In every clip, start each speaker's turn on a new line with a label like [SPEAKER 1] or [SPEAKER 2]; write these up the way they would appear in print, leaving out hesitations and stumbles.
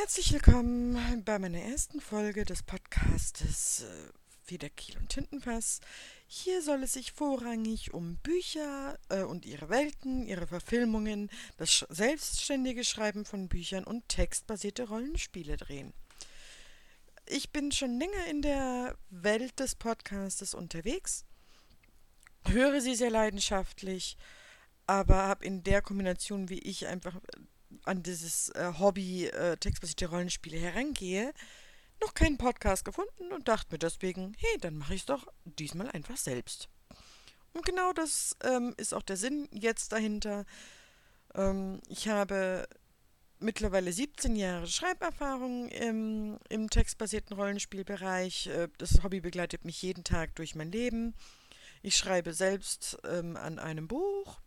[SPEAKER 1] Herzlich willkommen bei meiner ersten Folge des Podcastes Feder, Kiel und Tintenfass. Hier soll es sich vorrangig um Bücher und ihre Welten, ihre Verfilmungen, das selbstständige Schreiben von Büchern und textbasierte Rollenspiele drehen. Ich bin schon länger in der Welt des Podcastes unterwegs, höre sie sehr leidenschaftlich, aber habe in der Kombination, wie ich einfach an dieses Hobby textbasierte Rollenspiele herangehe, noch keinen Podcast gefunden und dachte mir deswegen, hey, dann mache ich es doch diesmal einfach selbst. Und genau das ist auch der Sinn jetzt dahinter. Ich habe mittlerweile 17 Jahre Schreiberfahrung im textbasierten Rollenspielbereich. Das Hobby begleitet mich jeden Tag durch mein Leben. Ich schreibe selbst an einem Buch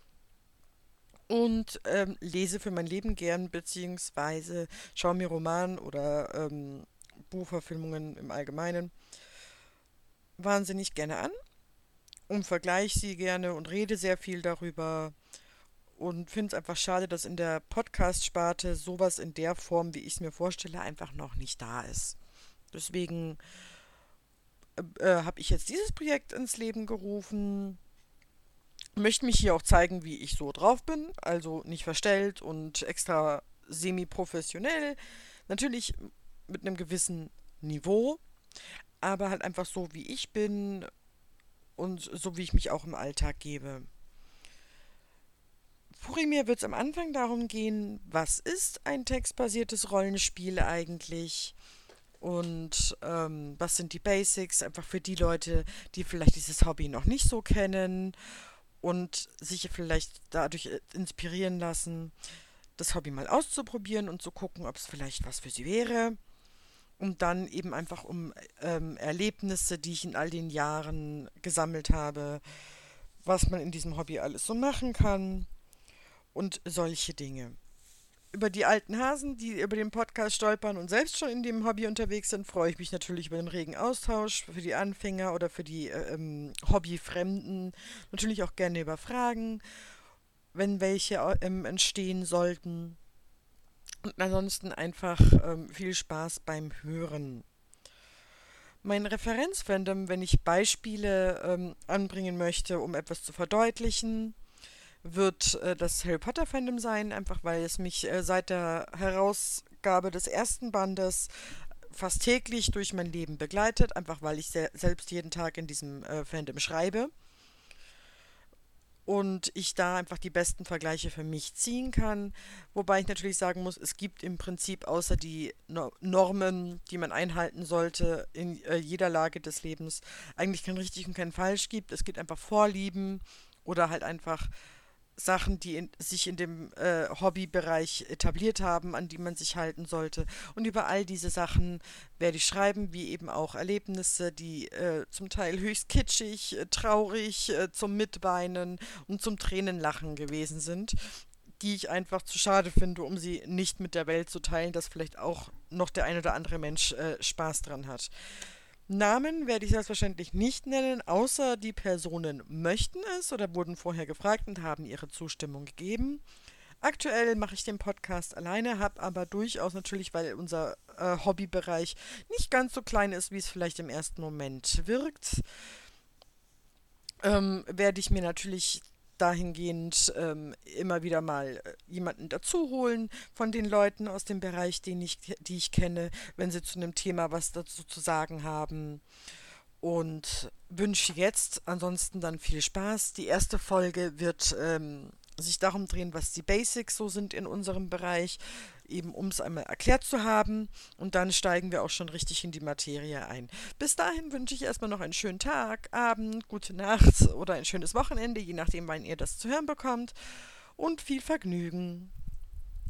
[SPEAKER 1] und lese für mein Leben gern, beziehungsweise schaue mir Roman oder Buchverfilmungen im Allgemeinen wahnsinnig gerne an und vergleiche sie gerne und rede sehr viel darüber und finde es einfach schade, dass in der Podcast-Sparte sowas in der Form, wie ich es mir vorstelle, einfach noch nicht da ist. Deswegen habe ich jetzt dieses Projekt ins Leben gerufen, möchte mich hier auch zeigen, wie ich so drauf bin, also nicht verstellt und extra semi-professionell, natürlich mit einem gewissen Niveau, aber halt einfach so, wie ich bin und so, wie ich mich auch im Alltag gebe. Primär wird es am Anfang darum gehen, was ist ein textbasiertes Rollenspiel eigentlich und was sind die Basics, einfach für die Leute, die vielleicht dieses Hobby noch nicht so kennen und sich vielleicht dadurch inspirieren lassen, das Hobby mal auszuprobieren und zu gucken, ob es vielleicht was für sie wäre. Und dann eben einfach um Erlebnisse, die ich in all den Jahren gesammelt habe, was man in diesem Hobby alles so machen kann und solche Dinge. Über die alten Hasen, die über den Podcast stolpern und selbst schon in dem Hobby unterwegs sind, freue ich mich natürlich über den regen Austausch für die Anfänger oder für die Hobbyfremden. Natürlich auch gerne über Fragen, wenn welche entstehen sollten. Und ansonsten einfach viel Spaß beim Hören. Mein Referenzfandom, wenn ich Beispiele anbringen möchte, um etwas zu verdeutlichen, wird das Harry Potter Fandom sein, einfach weil es mich seit der Herausgabe des ersten Bandes fast täglich durch mein Leben begleitet, einfach weil ich selbst jeden Tag in diesem Fandom schreibe und ich da einfach die besten Vergleiche für mich ziehen kann. Wobei ich natürlich sagen muss, es gibt im Prinzip außer die Normen, die man einhalten sollte in jeder Lage des Lebens, eigentlich kein richtig und kein falsch gibt. Es gibt einfach Vorlieben oder halt einfach Sachen, die sich in dem Hobbybereich etabliert haben, an die man sich halten sollte. Und über all diese Sachen werde ich schreiben, wie eben auch Erlebnisse, die zum Teil höchst kitschig, traurig, zum Mitweinen und zum Tränenlachen gewesen sind, die ich einfach zu schade finde, um sie nicht mit der Welt zu teilen, dass vielleicht auch noch der ein oder andere Mensch Spaß dran hat. Namen werde ich selbstverständlich nicht nennen, außer die Personen möchten es oder wurden vorher gefragt und haben ihre Zustimmung gegeben. Aktuell mache ich den Podcast alleine, habe aber durchaus natürlich, weil unser Hobbybereich nicht ganz so klein ist, wie es vielleicht im ersten Moment wirkt, werde ich mir natürlich dahingehend immer wieder mal jemanden dazu holen von den Leuten aus dem Bereich, die ich kenne, wenn sie zu einem Thema was dazu zu sagen haben. Und wünsche jetzt ansonsten dann viel Spaß. Die erste Folge wird sich darum drehen, was die Basics so sind in unserem Bereich, eben um es einmal erklärt zu haben. Und dann steigen wir auch schon richtig in die Materie ein. Bis dahin wünsche ich erstmal noch einen schönen Tag, Abend, gute Nacht oder ein schönes Wochenende, je nachdem, wann ihr das zu hören bekommt. Und viel Vergnügen.